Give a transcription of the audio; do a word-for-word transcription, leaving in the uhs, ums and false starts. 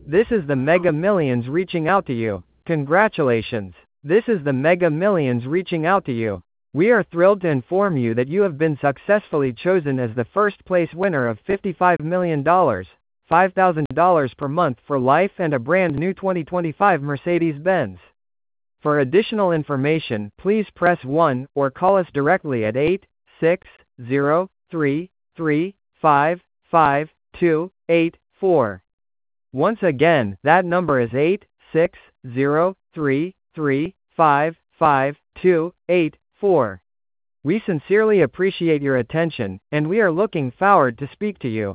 This is the Mega Millions reaching out to you. Congratulations. This is the Mega Millions reaching out to you. We are thrilled to inform you that you have been successfully chosen as the first place winner of fifty-five million dollars, five thousand dollars per month for life and a brand new twenty twenty-five Mercedes-Benz. For additional information, please press one or call us directly at eight six zero, three three five, five two eight four. Once again, that number is eight six zero, three three five, five two eight four. We sincerely appreciate your attention, and we are looking forward to speak to you.